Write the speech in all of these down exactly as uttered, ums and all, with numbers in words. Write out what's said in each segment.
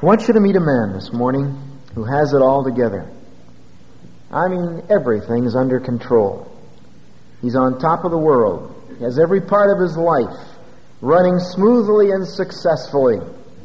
I want you to meet a man this morning who has it all together. I mean, everything's under control. He's on top of the world. He has every part of his life running smoothly and successfully.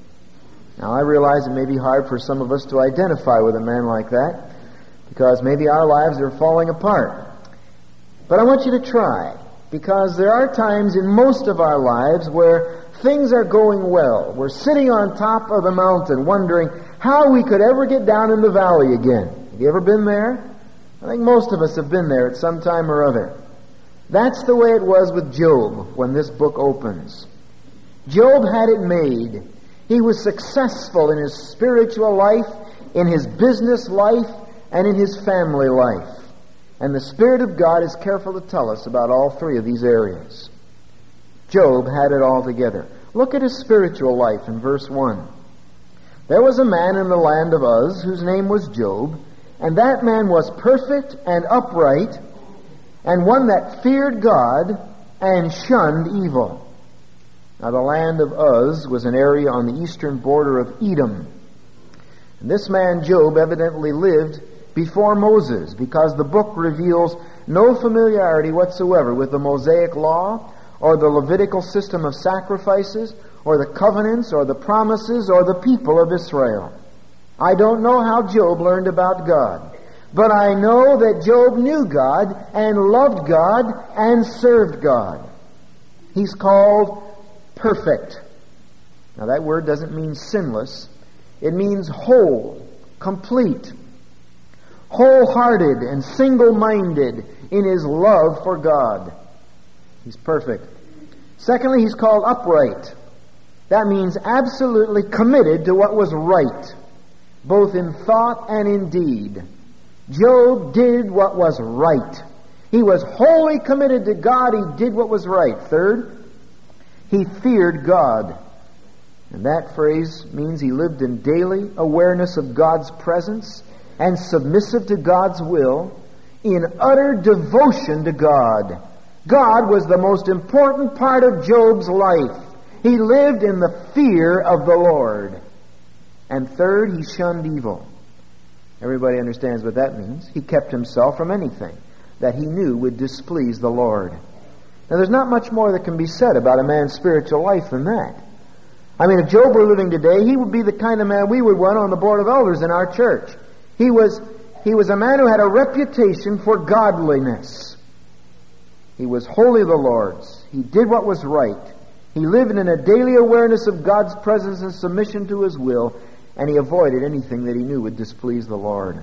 Now, I realize it may be hard for some of us to identify with a man like that because maybe our lives are falling apart. But I want you to try, because there are times in most of our lives where things are going well. We're sitting on top of the mountain wondering how we could ever get down in the valley again. Have you ever been there? I think most of us have been there at some time or other. That's the way it was with Job when this book opens. Job had it made. He was successful in his spiritual life, in his business life, and in his family life. And the Spirit of God is careful to tell us about all three of these areas. Job had it all together. Look at his spiritual life in verse one. There was a man in the land of Uz whose name was Job, and that man was perfect and upright, and one that feared God and shunned evil. Now the land of Uz was an area on the eastern border of Edom. And this man Job evidently lived before Moses, because the book reveals no familiarity whatsoever with the Mosaic law or the Levitical system of sacrifices or the covenants or the promises or the people of Israel. I don't know how Job learned about God, but I know that Job knew God and loved God and served God. He's called perfect. Now that word doesn't mean sinless. It means whole, complete, wholehearted and single-minded in his love for God. He's perfect. Secondly, he's called upright. That means absolutely committed to what was right, both in thought and in deed. Job did what was right. He was wholly committed to God. He did what was right. Third, he feared God. And that phrase means he lived in daily awareness of God's presence and submissive to God's will, in utter devotion to God. God was the most important part of Job's life. He lived in the fear of the Lord. And third, he shunned evil. Everybody understands what that means. He kept himself from anything that he knew would displease the Lord. Now, there's not much more that can be said about a man's spiritual life than that. I mean, if Job were living today, he would be the kind of man we would want on the board of elders in our church. He was, he was a man who had a reputation for godliness. He was wholly the Lord's. He did what was right. He lived in a daily awareness of God's presence and submission to His will, and he avoided anything that he knew would displease the Lord.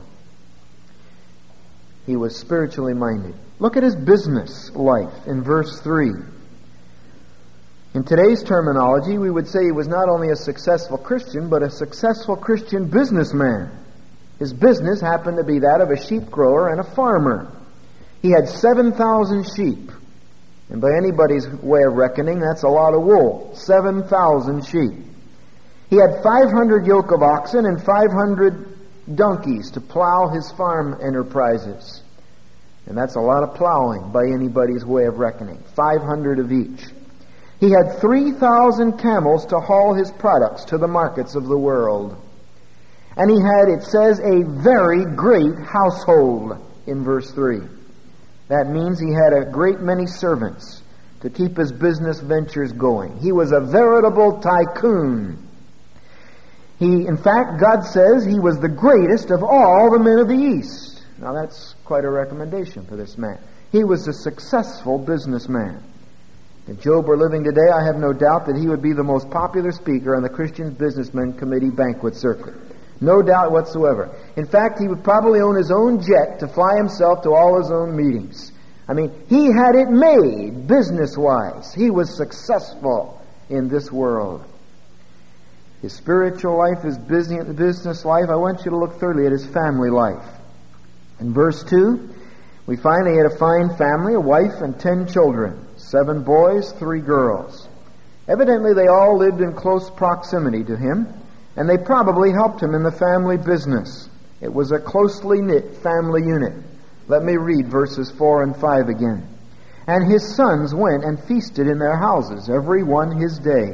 He was spiritually minded. Look at his business life in verse three. In today's terminology, we would say he was not only a successful Christian, but a successful Christian businessman. His business happened to be that of a sheep grower and a farmer. He had seven thousand sheep. And by anybody's way of reckoning, that's a lot of wool. seven thousand sheep. He had five hundred yoke of oxen and five hundred donkeys to plow his farm enterprises. And that's a lot of plowing by anybody's way of reckoning. five hundred of each. He had three thousand camels to haul his products to the markets of the world. And he had, it says, a very great household in verse three. That means he had a great many servants to keep his business ventures going. He was a veritable tycoon. He, in fact, God says he was the greatest of all the men of the East. Now that's quite a recommendation for this man. He was a successful businessman. If Job were living today, I have no doubt that he would be the most popular speaker on the Christian Businessmen Committee banquet circuit. No doubt whatsoever. In fact, he would probably own his own jet to fly himself to all his own meetings. I mean, he had it made business-wise. He was successful in this world. His spiritual life, his business life, I want you to look thirdly at his family life. In verse two, we find he had a fine family, a wife and ten children. Seven boys, three girls. Evidently, they all lived in close proximity to him, and they probably helped him in the family business. It was a closely knit family unit. Let me read verses four and five again. And his sons went and feasted in their houses, every one his day.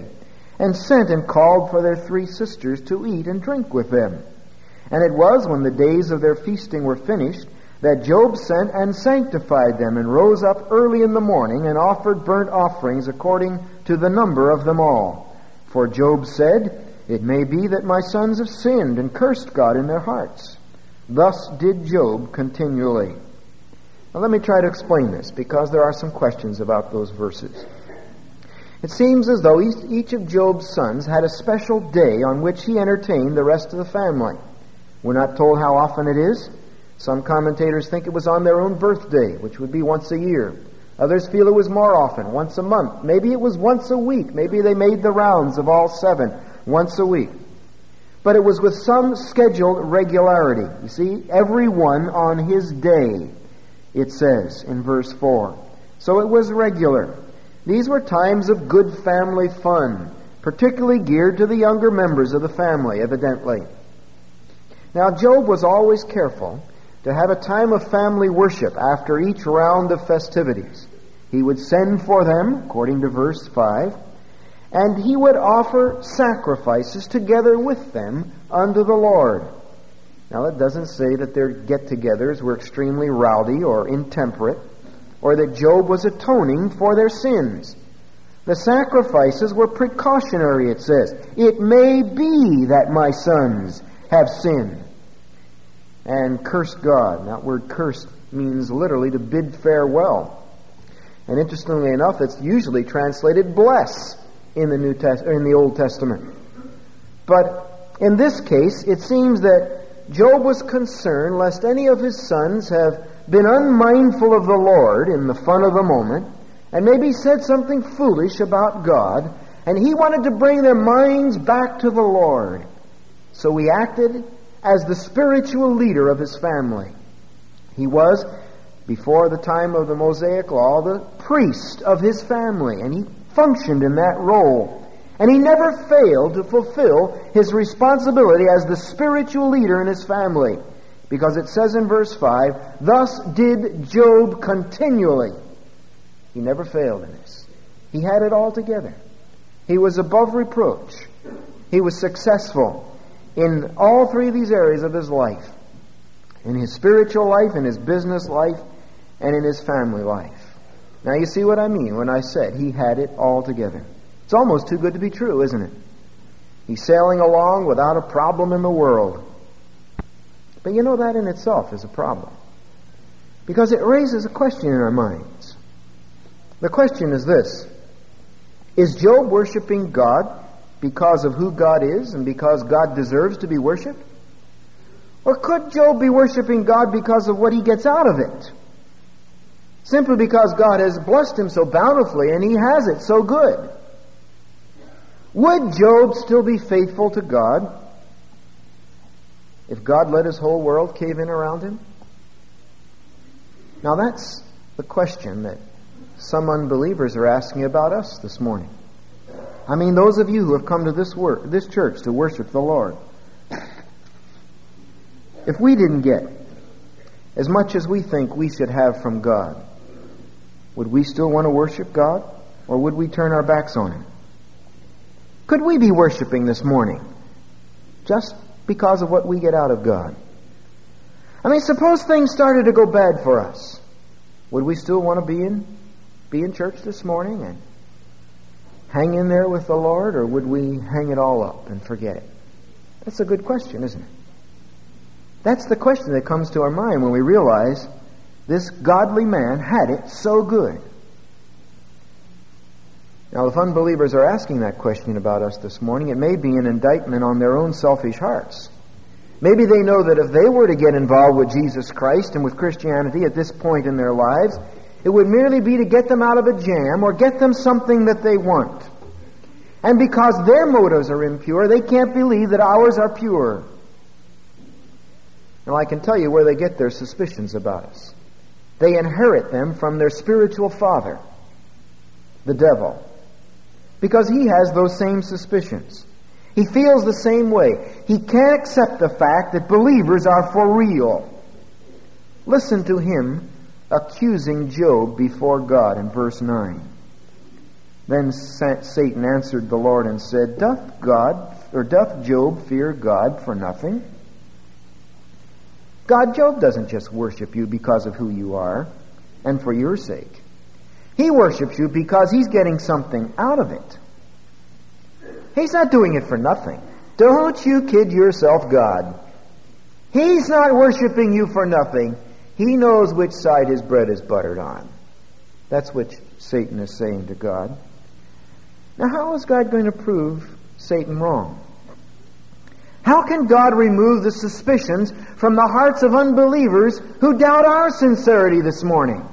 and sent and called for their three sisters to eat and drink with them. And it was when the days of their feasting were finished that Job sent and sanctified them, and rose up early in the morning, and offered burnt offerings according to the number of them all. For Job said, It may be that my sons have sinned and cursed God in their hearts. Thus did Job continually. Now let me try to explain this, because there are some questions about those verses. It seems as though each of Job's sons had a special day on which he entertained the rest of the family. We're not told how often it is. Some commentators think it was on their own birthday, which would be once a year. Others feel it was more often, once a month. Maybe it was once a week. Maybe they made the rounds of all seven once a week. But it was with some scheduled regularity. You see, everyone on his day, it says in verse four. So it was regular. These were times of good family fun, particularly geared to the younger members of the family, evidently. Now, Job was always careful to have a time of family worship after each round of festivities. He would send for them, according to verse five, and he would offer sacrifices together with them unto the Lord. Now, it doesn't say that their get-togethers were extremely rowdy or intemperate, or that Job was atoning for their sins. The sacrifices were precautionary, it says. It may be that my sons have sinned and cursed God. That word cursed means literally to bid farewell. And interestingly enough, it's usually translated bless in the New Test- in the Old Testament. But in this case, it seems that Job was concerned lest any of his sons have been unmindful of the Lord in the fun of the moment, and maybe said something foolish about God, and he wanted to bring their minds back to the Lord. So he acted as the spiritual leader of his family. He was, before the time of the Mosaic Law, the priest of his family, and he functioned in that role. And he never failed to fulfill his responsibility as the spiritual leader in his family. Because it says in verse five, Thus did Job continually. He never failed in this. He had it all together. He was above reproach. He was successful in all three of these areas of his life. In his spiritual life, in his business life, and in his family life. Now you see what I mean when I said he had it all together. It's almost too good to be true, isn't it? He's sailing along without a problem in the world. But you know, that in itself is a problem. Because it raises a question in our minds. The question is this: is Job worshiping God because of who God is and because God deserves to be worshipped? Or could Job be worshiping God because of what he gets out of it? Simply because God has blessed him so bountifully and he has it so good. Would Job still be faithful to God if God let his whole world cave in around him? Now that's the question that some unbelievers are asking about us this morning. I mean, those of you who have come to this work, this church to worship the Lord. If we didn't get as much as we think we should have from God, would we still want to worship God, or would we turn our backs on Him? Could we be worshiping this morning just because of what we get out of God? I mean, suppose things started to go bad for us. Would we still want to be in be in church this morning and hang in there with the Lord, or would we hang it all up and forget it? That's a good question, isn't it? That's the question that comes to our mind when we realize this godly man had it so good. Now, if unbelievers are asking that question about us this morning, it may be an indictment on their own selfish hearts. Maybe they know that if they were to get involved with Jesus Christ and with Christianity at this point in their lives, it would merely be to get them out of a jam or get them something that they want. And because their motives are impure, they can't believe that ours are pure. Now, I can tell you where they get their suspicions about us. They inherit them from their spiritual father, the devil, because he has those same suspicions. He feels the same way. He can't accept the fact that believers are for real. Listen to him accusing Job before God in verse nine. Then Satan answered the Lord and said, Doth God, or doth Job fear God for nothing? God, Job doesn't just worship you because of who you are and for your sake. He worships you because he's getting something out of it. He's not doing it for nothing. Don't you kid yourself, God. He's not worshiping you for nothing. He knows which side his bread is buttered on. That's what Satan is saying to God. Now, how is God going to prove Satan wrong? How can God remove the suspicions from the hearts of unbelievers who doubt our sincerity this morning?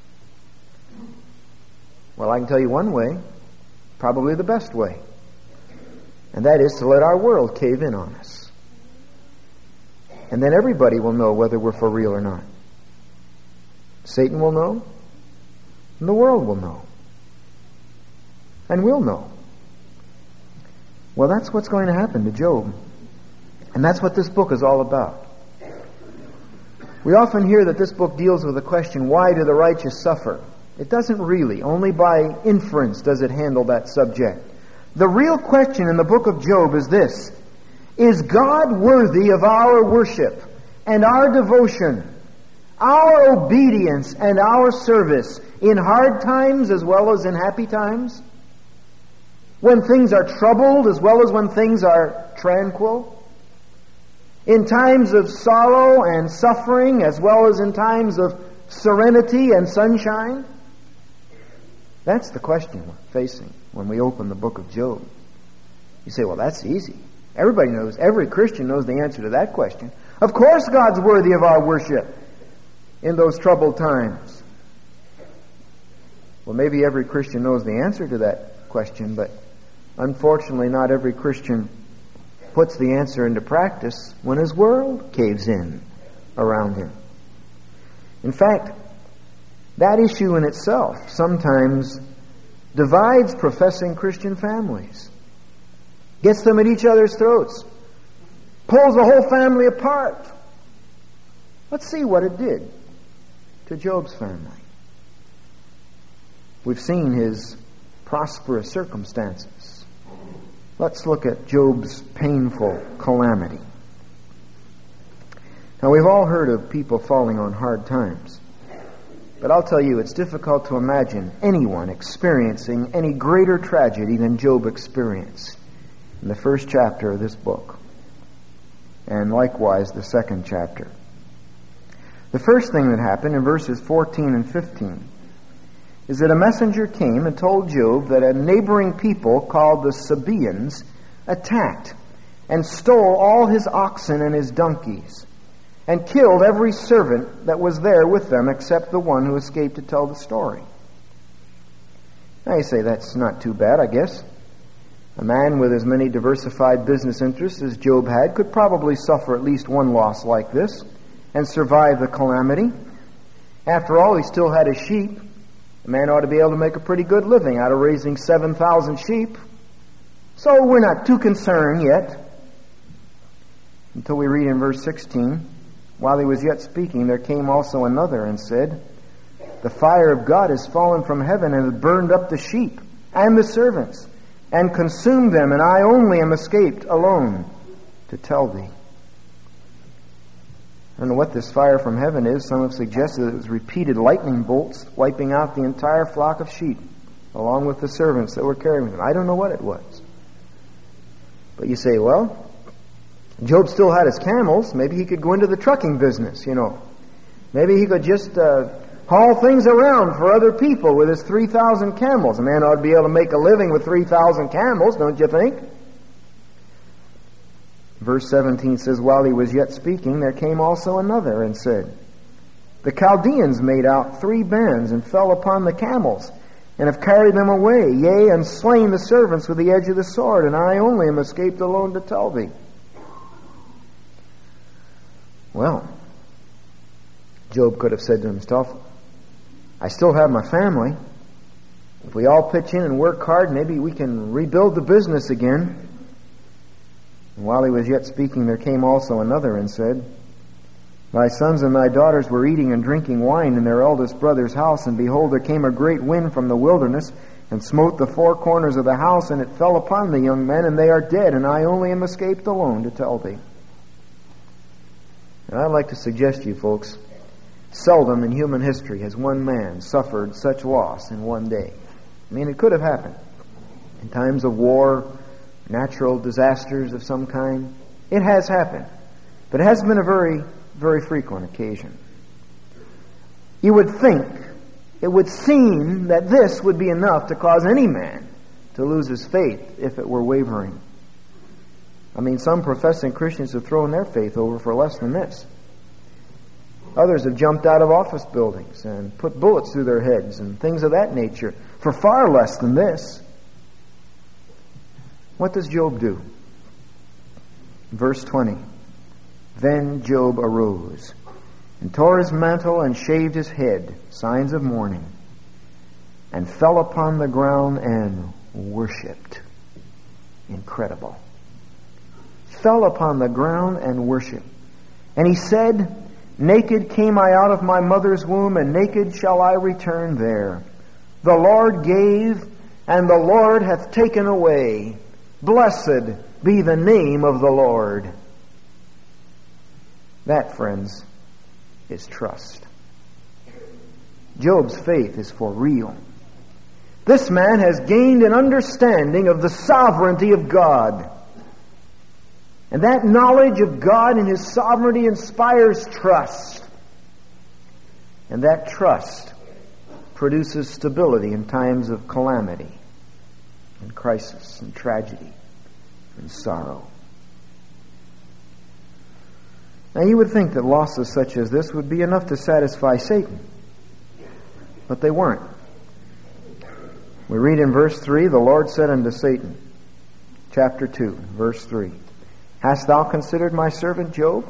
Well, I can tell you one way, probably the best way, and that is to let our world cave in on us. And then everybody will know whether we're for real or not. Satan will know, and the world will know. And we'll know. Well, that's what's going to happen to Job. And that's what this book is all about. We often hear that this book deals with the question, why do the righteous suffer? It doesn't really. Only by inference does it handle that subject. The real question in the book of Job is this: is God worthy of our worship and our devotion, our obedience and our service in hard times as well as in happy times? When things are troubled as well as when things are tranquil? In times of sorrow and suffering as well as in times of serenity and sunshine? That's the question we're facing when we open the book of Job. You say, well, that's easy. Everybody knows, every Christian knows the answer to that question. Of course God's worthy of our worship in those troubled times. Well, maybe every Christian knows the answer to that question, but unfortunately not every Christian puts the answer into practice when his world caves in around him. In fact, that issue in itself sometimes divides professing Christian families, gets them at each other's throats, pulls the whole family apart. Let's see what it did to Job's family. We've seen his prosperous circumstances. Let's look at Job's painful calamity. Now, we've all heard of people falling on hard times. But I'll tell you, it's difficult to imagine anyone experiencing any greater tragedy than Job experienced in the first chapter of this book, and likewise the second chapter. The first thing that happened in verses fourteen and fifteen is that a messenger came and told Job that a neighboring people called the Sabaeans attacked and stole all his oxen and his donkeys, and killed every servant that was there with them except the one who escaped to tell the story. Now you say, that's not too bad, I guess. A man with as many diversified business interests as Job had could probably suffer at least one loss like this and survive the calamity. After all, he still had his sheep. A man ought to be able to make a pretty good living out of raising seven thousand sheep. So we're not too concerned yet, until we read in verse sixteen, while he was yet speaking, there came also another and said, the fire of God is fallen from heaven and has burned up the sheep and the servants and consumed them, and I only am escaped alone to tell thee. I don't know what this fire from heaven is. Some have suggested it was repeated lightning bolts wiping out the entire flock of sheep, along with the servants that were carrying them. I don't know what it was. But you say, well, Job still had his camels. Maybe he could go into the trucking business, you know. Maybe he could just uh, haul things around for other people with his three thousand camels. A man ought to be able to make a living with three thousand camels, don't you think? Verse seventeen says, while he was yet speaking, there came also another and said, the Chaldeans made out three bands and fell upon the camels and have carried them away, yea, and slain the servants with the edge of the sword, and I only am escaped alone to tell thee. Well, Job could have said to himself, I still have my family. If we all pitch in and work hard, maybe we can rebuild the business again. And while he was yet speaking, there came also another and said, thy sons and thy daughters were eating and drinking wine in their eldest brother's house, and behold, there came a great wind from the wilderness, and smote the four corners of the house, and it fell upon the young men, and they are dead, and I only am escaped alone to tell thee. And I'd like to suggest to you folks, seldom in human history has one man suffered such loss in one day. I mean, it could have happened. In times of war, natural disasters of some kind, it has happened. But it hasn't been a very, very frequent occasion. You would think, it would seem that this would be enough to cause any man to lose his faith if it were wavering. I mean, some professing Christians have thrown their faith over for less than this. Others have jumped out of office buildings and put bullets through their heads and things of that nature for far less than this. What does Job do? Verse twenty. Then Job arose and tore his mantle and shaved his head, signs of mourning, and fell upon the ground and worshipped. Incredible. Fell upon the ground and worshipped. And he said, naked came I out of my mother's womb, and naked shall I return there. The Lord gave, and the Lord hath taken away. Blessed be the name of the Lord. That, friends, is trust. Job's faith is for real. This man has gained an understanding of the sovereignty of God. And that knowledge of God and His sovereignty inspires trust. And that trust produces stability in times of calamity and crisis and tragedy and sorrow. Now you would think that losses such as this would be enough to satisfy Satan. But they weren't. We read in verse three, the Lord said unto Satan, chapter two, verse three, hast thou considered my servant Job?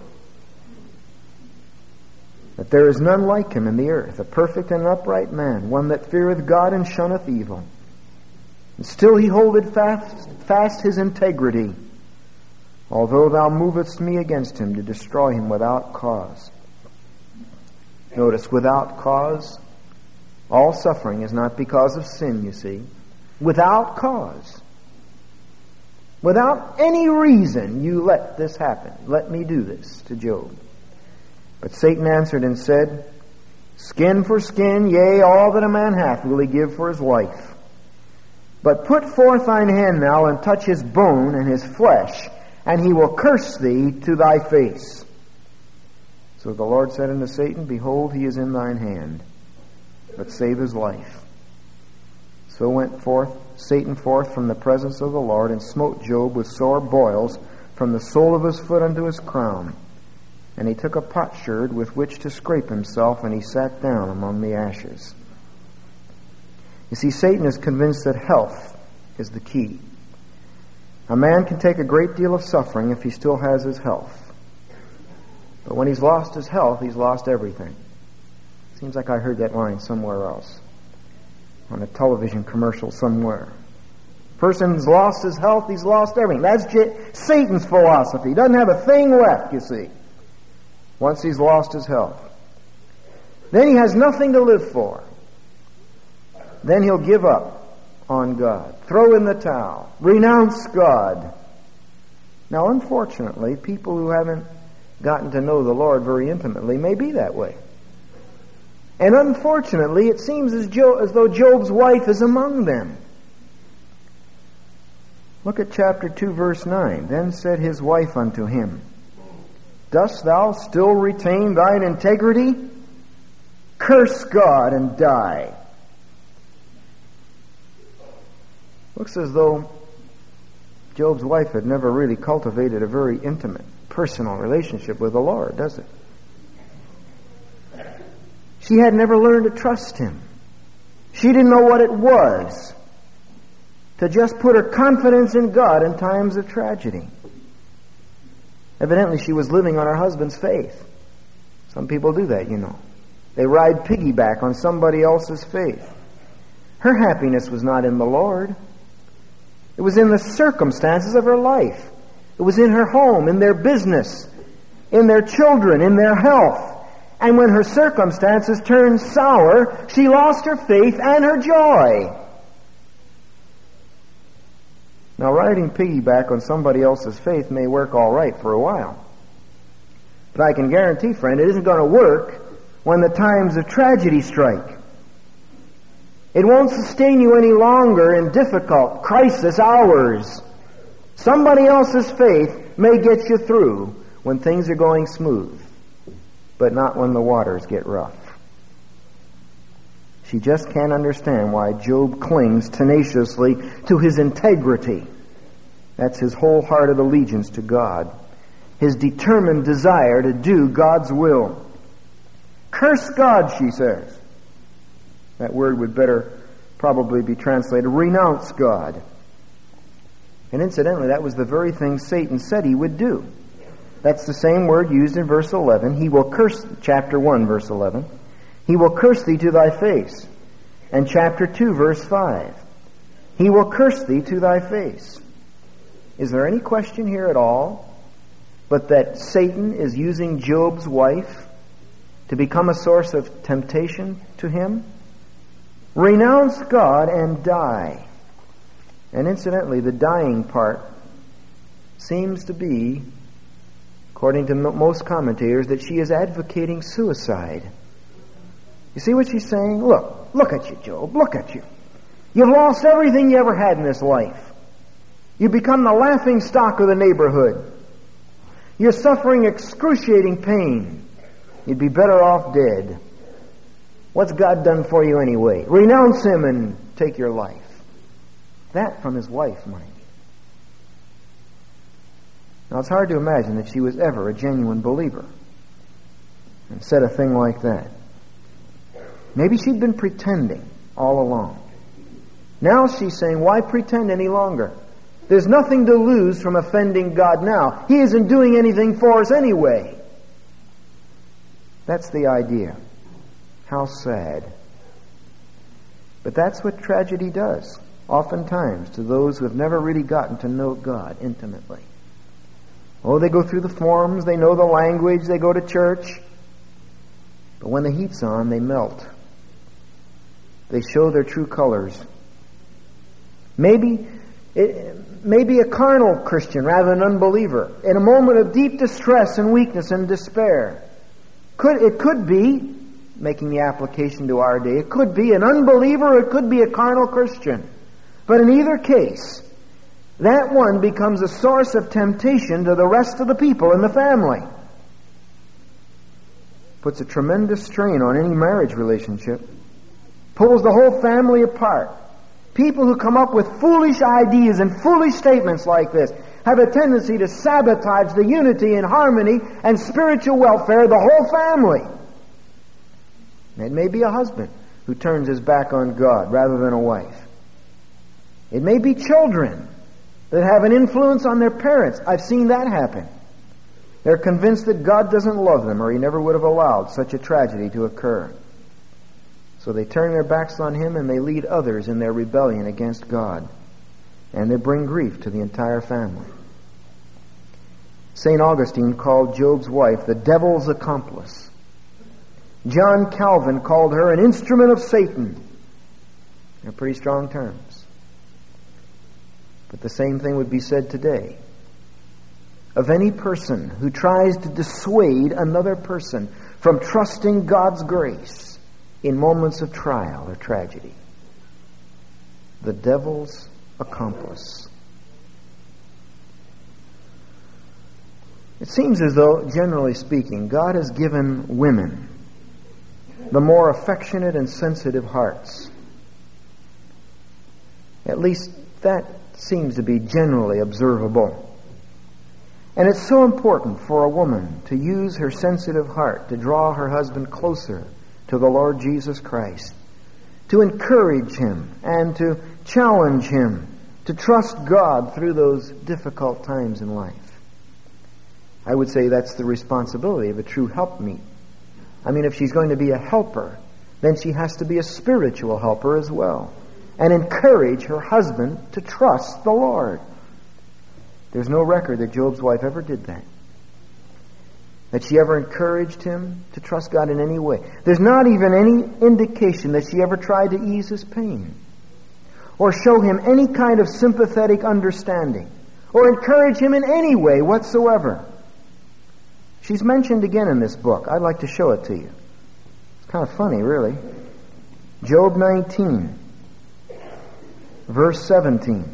That there is none like him in the earth, a perfect and upright man, one that feareth God and shunneth evil. And still he holdeth fast, fast his integrity, although thou movest me against him to destroy him without cause. Notice, without cause. All suffering is not because of sin, you see. Without cause. Without any reason you let this happen. Let me do this to Job. But Satan answered and said, skin for skin, yea, all that a man hath will he give for his life. But put forth thine hand now and touch his bone and his flesh, and he will curse thee to thy face. So the Lord said unto Satan, behold, he is in thine hand, but save his life. So went forth Satan forth from the presence of the Lord, and smote Job with sore boils from the sole of his foot unto his crown. And he took a potsherd with which to scrape himself, and he sat down among the ashes. You see, Satan is convinced that health is the key. A man can take a great deal of suffering if he still has his health. But when he's lost his health, he's lost everything. Seems like I heard that line somewhere else, on a television commercial somewhere. Person's lost his health, he's lost everything. That's J- Satan's philosophy. He doesn't have a thing left, you see, once he's lost his health. Then he has nothing to live for. Then he'll give up on God, throw in the towel, renounce God. Now, unfortunately, people who haven't gotten to know the Lord very intimately may be that way. And unfortunately, it seems as, Jo- as though Job's wife is among them. Look at chapter two, verse nine. Then said his wife unto him, dost thou still retain thine integrity? Curse God and die. Looks as though Job's wife had never really cultivated a very intimate, personal relationship with the Lord, does it? She had never learned to trust Him. She didn't know what it was to just put her confidence in God in times of tragedy. Evidently, she was living on her husband's faith. Some people do that, you know. They ride piggyback on somebody else's faith. Her happiness was not in the Lord. It was in the circumstances of her life. It was in her home, in their business, in their children, in their health. And when her circumstances turned sour, she lost her faith and her joy. Now, riding piggyback on somebody else's faith may work all right for a while. But I can guarantee, friend, it isn't going to work when the times of tragedy strike. It won't sustain you any longer in difficult crisis hours. Somebody else's faith may get you through when things are going smooth, but not when the waters get rough. She just can't understand why Job clings tenaciously to his integrity. That's his wholehearted allegiance to God, his determined desire to do God's will. Curse God, she says. That word would better probably be translated, renounce God. And incidentally, that was the very thing Satan said he would do. That's the same word used in verse eleven. He will curse, chapter one, verse eleven. He will curse thee to thy face. And chapter two, verse five. He will curse thee to thy face. Is there any question here at all but that Satan is using Job's wife to become a source of temptation to him? Renounce God and die. And incidentally, the dying part seems to be, according to most commentators, that she is advocating suicide. You see what she's saying? Look, look at you, Job, look at you. You've lost everything you ever had in this life. You've become the laughing stock of the neighborhood. You're suffering excruciating pain. You'd be better off dead. What's God done for you anyway? Renounce Him and take your life. That from his wife, mind you. Now, it's hard to imagine that she was ever a genuine believer and said a thing like that. Maybe she'd been pretending all along. Now she's saying, why pretend any longer? There's nothing to lose from offending God now. He isn't doing anything for us anyway. That's the idea. How sad. But that's what tragedy does, oftentimes, to those who have never really gotten to know God intimately. Oh, they go through the forms, they know the language, they go to church. But when the heat's on, they melt. They show their true colors. Maybe it may be a carnal Christian rather than an unbeliever, in a moment of deep distress and weakness and despair. Could It could be, making the application to our day, it could be an unbeliever or it could be a carnal Christian. But in either case, that one becomes a source of temptation to the rest of the people in the family. Puts a tremendous strain on any marriage relationship. Pulls the whole family apart. People who come up with foolish ideas and foolish statements like this have a tendency to sabotage the unity and harmony and spiritual welfare of the whole family. It may be a husband who turns his back on God rather than a wife. It may be children that have an influence on their parents. I've seen that happen. They're convinced that God doesn't love them, or He never would have allowed such a tragedy to occur. So they turn their backs on Him and they lead others in their rebellion against God. And they bring grief to the entire family. Saint Augustine called Job's wife the devil's accomplice. John Calvin called her an instrument of Satan. They're pretty strong terms. But the same thing would be said today of any person who tries to dissuade another person from trusting God's grace in moments of trial or tragedy. The devil's accomplice. It seems as though, generally speaking, God has given women the more affectionate and sensitive hearts. At least that seems to be generally observable. And it's so important for a woman to use her sensitive heart to draw her husband closer to the Lord Jesus Christ, to encourage him and to challenge him to trust God through those difficult times in life. I would say that's the responsibility of a true helpmeet. I mean, if she's going to be a helper, then she has to be a spiritual helper as well, and encourage her husband to trust the Lord. There's no record that Job's wife ever did that. That she ever encouraged him to trust God in any way. There's not even any indication that she ever tried to ease his pain, or show him any kind of sympathetic understanding, or encourage him in any way whatsoever. She's mentioned again in this book. I'd like to show it to you. It's kind of funny, really. Job nineteen, verse seventeen.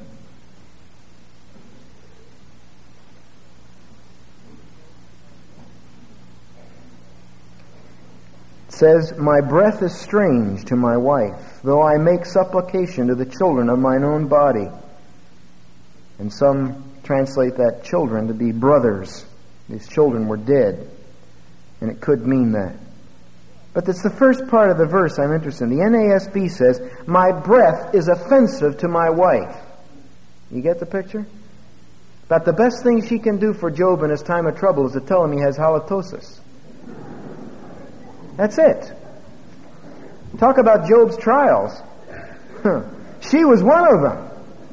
It says, "My breath is strange to my wife, though I make supplication to the children of mine own body." And some translate that children to be brothers. These children were dead, and it could mean that. But it's the first part of the verse I'm interested in. The N A S B says, "My breath is offensive to my wife." You get the picture? But the best thing she can do for Job in his time of trouble is to tell him he has halitosis. That's it. Talk about Job's trials. She was one of them.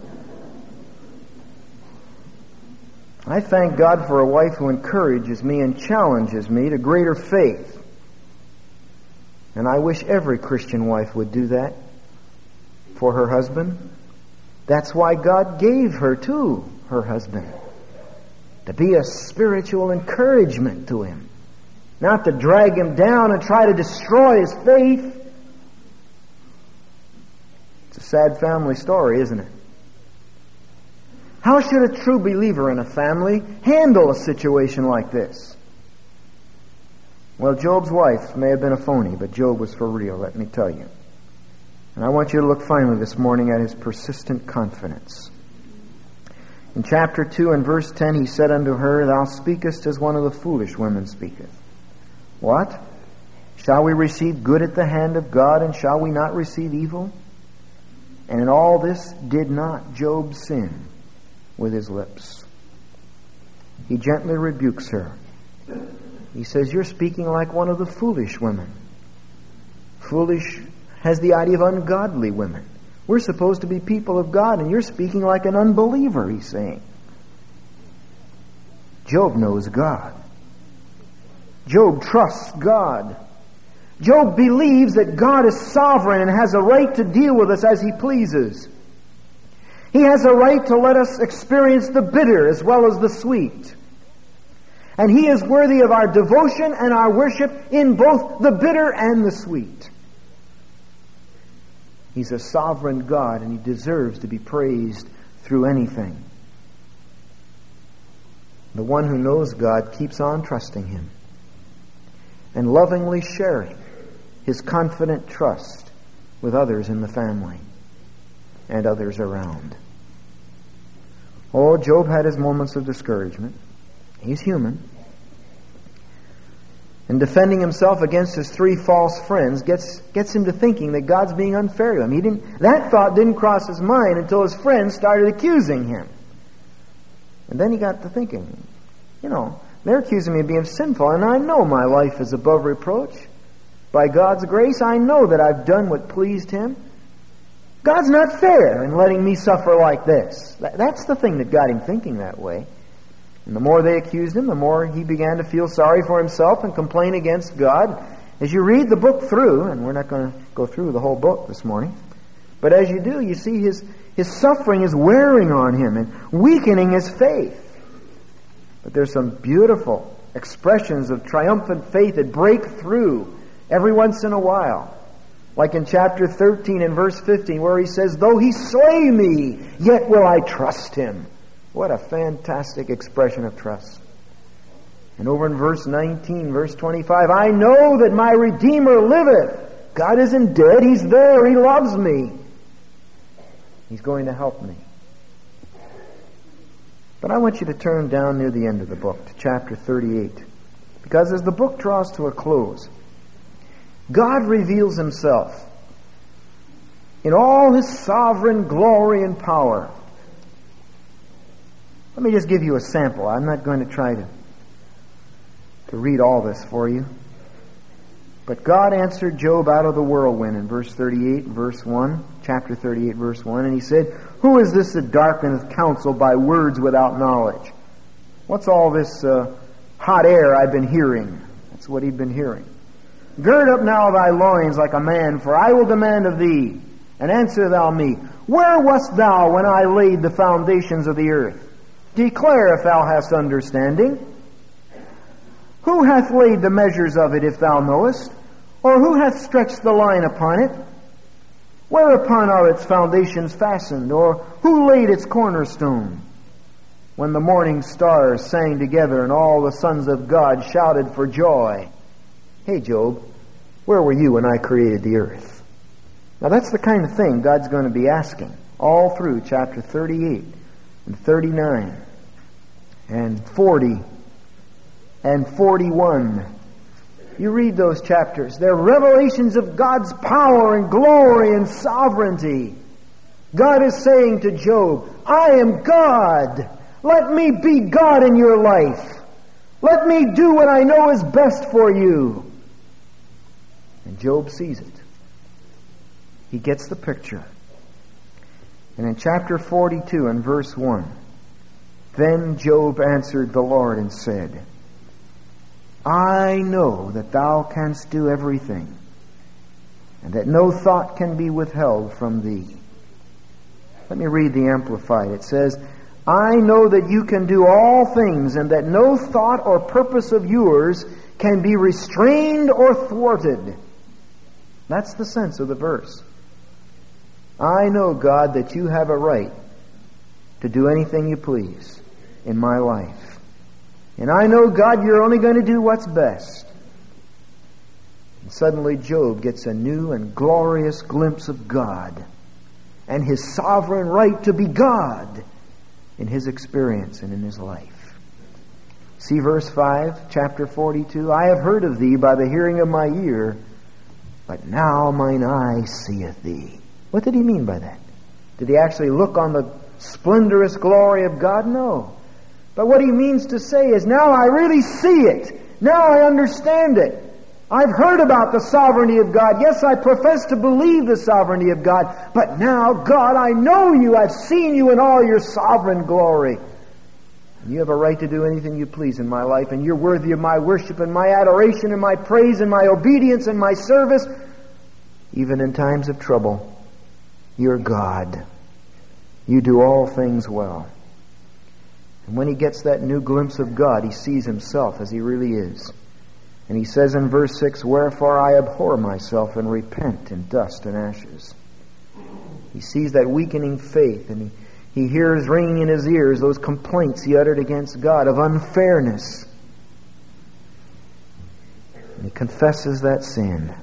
I thank God for a wife who encourages me and challenges me to greater faith. And I wish every Christian wife would do that for her husband. That's why God gave her to her husband, to be a spiritual encouragement to him, not to drag him down and try to destroy his faith. It's a sad family story, isn't it? How should a true believer in a family handle a situation like this? Well, Job's wife may have been a phony, but Job was for real, let me tell you. And I want you to look finally this morning at his persistent confidence. In chapter two and verse ten, he said unto her, "Thou speakest as one of the foolish women speaketh." What? Shall we receive good at the hand of God, and shall we not receive evil? And in all this did not Job sin with his lips. He gently rebukes her. He says, "You're speaking like one of the foolish women." Foolish has the idea of ungodly women. We're supposed to be people of God, and you're speaking like an unbeliever, he's saying. Job knows God. Job trusts God. Job believes that God is sovereign and has a right to deal with us as he pleases. He has a right to let us experience the bitter as well as the sweet. And he is worthy of our devotion and our worship in both the bitter and the sweet. He's a sovereign God, and he deserves to be praised through anything. The one who knows God keeps on trusting him and lovingly sharing his confident trust with others in the family and others around. Oh, Job had his moments of discouragement. He's human. And defending himself against his three false friends gets gets him to thinking that God's being unfair to him. He didn't. That thought didn't cross his mind until his friends started accusing him. And then he got to thinking, you know, they're accusing me of being sinful, and I know my life is above reproach. By God's grace, I know that I've done what pleased him. God's not fair in letting me suffer like this. That's the thing that got him thinking that way. And the more they accused him, the more he began to feel sorry for himself and complain against God. As you read the book through, and we're not going to go through the whole book this morning, but as you do, you see his, his suffering is wearing on him and weakening his faith. But there's some beautiful expressions of triumphant faith that break through every once in a while. Like in chapter thirteen and verse fifteen, where he says, "Though he slay me, yet will I trust him." What a fantastic expression of trust. And over in verse nineteen, verse twenty-five, "I know that my Redeemer liveth." God isn't dead. He's there. He loves me. He's going to help me. But I want you to turn down near the end of the book to chapter thirty-eight. Because as the book draws to a close, God reveals himself in all his sovereign glory and power. Let me just give you a sample. I'm not going to try to, to read all this for you. But God answered Job out of the whirlwind in verse thirty-eight, verse one, chapter thirty-eight, verse one, and he said, "Who is this that darkeneth counsel by words without knowledge?" What's all this uh, hot air I've been hearing? That's what he'd been hearing. "Gird up now thy loins like a man, for I will demand of thee, and answer thou me. Where wast thou when I laid the foundations of the earth? Declare if thou hast understanding. Who hath laid the measures of it, if thou knowest? Or who hath stretched the line upon it? Whereupon are its foundations fastened? Or who laid its cornerstone? When the morning stars sang together and all the sons of God shouted for joy. Hey, Job, where were you when I created the earth? Now that's the kind of thing God's going to be asking all through chapter thirty-eight and thirty-nine and forty and forty-one. You read those chapters. They're revelations of God's power and glory and sovereignty. God is saying to Job, I am God. Let me be God in your life. Let me do what I know is best for you. And Job sees it. He gets the picture. And in chapter forty-two and verse one, then Job answered the Lord and said, I know that thou canst do everything, and that no thought can be withheld from thee. Let me read the Amplified. It says, I know that you can do all things, and that no thought or purpose of yours can be restrained or thwarted. That's the sense of the verse. I know, God, that you have a right to do anything you please in my life. And I know, God, you're only going to do what's best. And suddenly Job gets a new and glorious glimpse of God and his sovereign right to be God in his experience and in his life. See verse five, chapter forty-two. I have heard of thee by the hearing of my ear, but now mine eye seeth thee. What did he mean by that? Did he actually look on the splendorous glory of God? No. But what he means to say is, now I really see it. Now I understand it. I've heard about the sovereignty of God. Yes, I profess to believe the sovereignty of God. But now, God, I know you. I've seen you in all your sovereign glory. And you have a right to do anything you please in my life. And you're worthy of my worship and my adoration and my praise and my obedience and my service. Even in times of trouble, you're God. You do all things well. And when he gets that new glimpse of God, he sees himself as he really is. And he says in verse six, wherefore I abhor myself and repent in dust and ashes. He sees that weakening faith, and he, he hears ringing in his ears those complaints he uttered against God of unfairness. And he confesses that sin.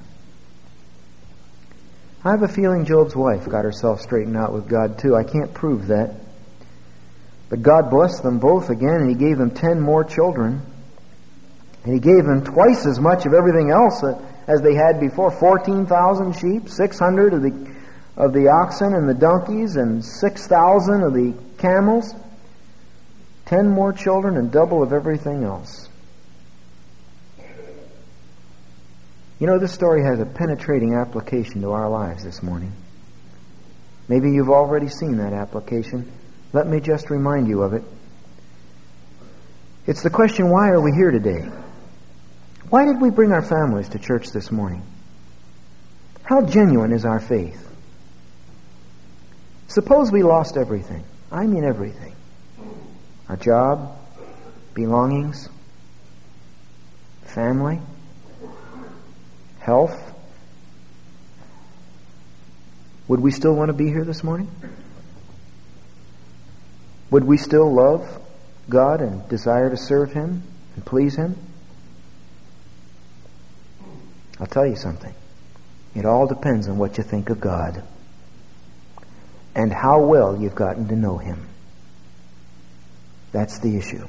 I have a feeling Job's wife got herself straightened out with God too. I can't prove that. But God blessed them both again, and he gave them ten more children. And he gave them twice as much of everything else as they had before. fourteen thousand sheep, six hundred of the of the oxen and the donkeys, and six thousand of the camels. Ten more children and double of everything else. You know, this story has a penetrating application to our lives this morning. Maybe you've already seen that application. Let me just remind you of it. It's the question, why are we here today? Why did we bring our families to church this morning? How genuine is our faith? Suppose we lost everything. I mean everything. Our job, belongings, family, health. Would we still want to be here this morning? Would we still love God and desire to serve Him and please Him? I'll tell you something. It all depends on what you think of God and how well you've gotten to know Him. That's the issue.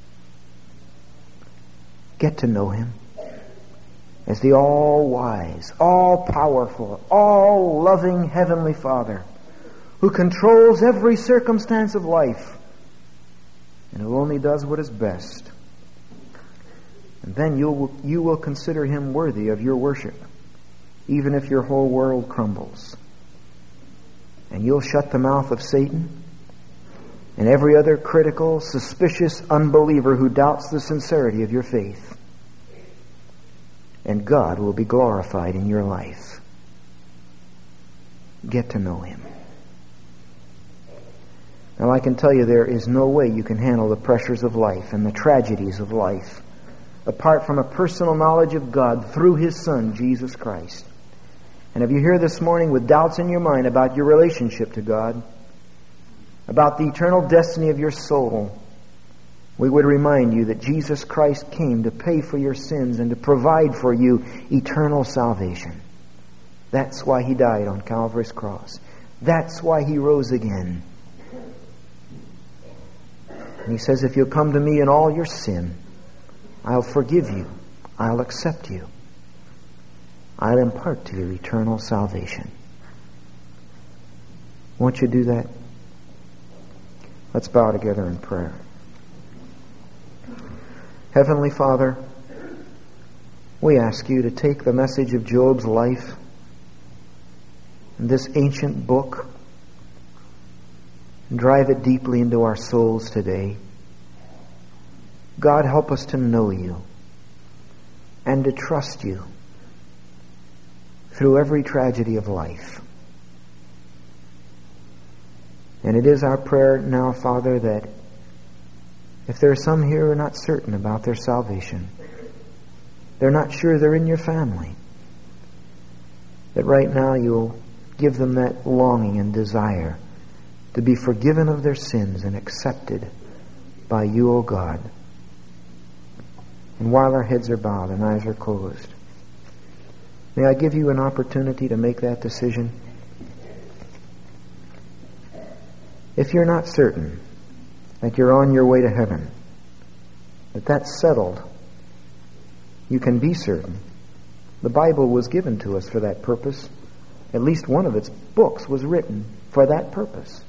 Get to know Him as the all-wise, all-powerful, all-loving Heavenly Father who controls every circumstance of life and who only does what is best. And then you'll, you will consider Him worthy of your worship, even if your whole world crumbles. And you'll shut the mouth of Satan and every other critical, suspicious unbeliever who doubts the sincerity of your faith. And God will be glorified in your life. Get to know Him. Now, I can tell you there is no way you can handle the pressures of life and the tragedies of life apart from a personal knowledge of God through His Son, Jesus Christ. And if you're here this morning with doubts in your mind about your relationship to God, about the eternal destiny of your soul, we would remind you that Jesus Christ came to pay for your sins and to provide for you eternal salvation. That's why He died on Calvary's cross. That's why He rose again. And He says, if you'll come to me in all your sin, I'll forgive you. I'll accept you. I'll impart to you eternal salvation. Won't you do that? Let's bow together in prayer. Heavenly Father, we ask you to take the message of Job's life, this ancient book, and drive it deeply into our souls today. God, help us to know you and to trust you through every tragedy of life. And it is our prayer now, Father, that if there are some here who are not certain about their salvation, they're not sure they're in your family, that right now you'll give them that longing and desire to be forgiven of their sins and accepted by you, O God. And while our heads are bowed and eyes are closed, may I give you an opportunity to make that decision? If you're not certain that you're on your way to heaven, that that's settled, you can be certain. The Bible was given to us for that purpose. At least one of its books was written for that purpose.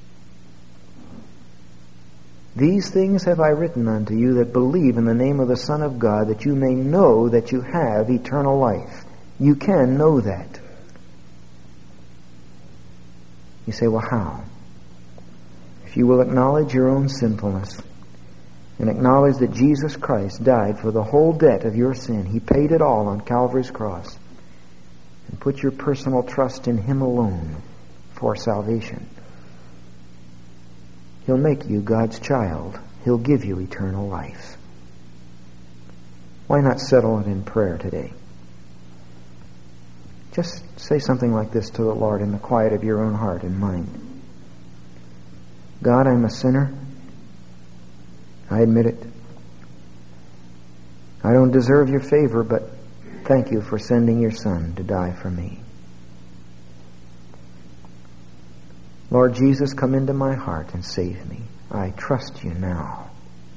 These things have I written unto you that believe in the name of the Son of God, that you may know that you have eternal life. You can know that. You say, well, how? If you will acknowledge your own sinfulness and acknowledge that Jesus Christ died for the whole debt of your sin. He paid it all on Calvary's cross. And put your personal trust in Him alone for salvation. He'll make you God's child. He'll give you eternal life. Why not settle it in prayer today? Just say something like this to the Lord in the quiet of your own heart and mind. God, I'm a sinner. I admit it. I don't deserve your favor, but thank you for sending your Son to die for me. Lord Jesus, come into my heart and save me. I trust you now.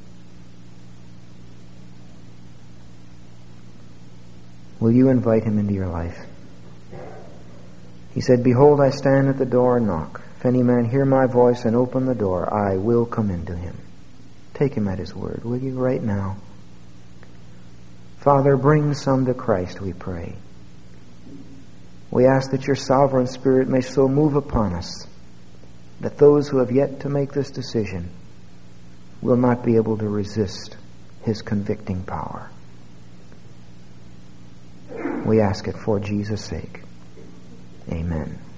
Will you invite Him into your life? He said, behold, I stand at the door and knock. If any man hear my voice and open the door, I will come into him. Take Him at His word, will you, right now? Father, bring some to Christ, we pray. We ask that your sovereign Spirit may so move upon us that those who have yet to make this decision will not be able to resist His convicting power. We ask it for Jesus' sake. Amen.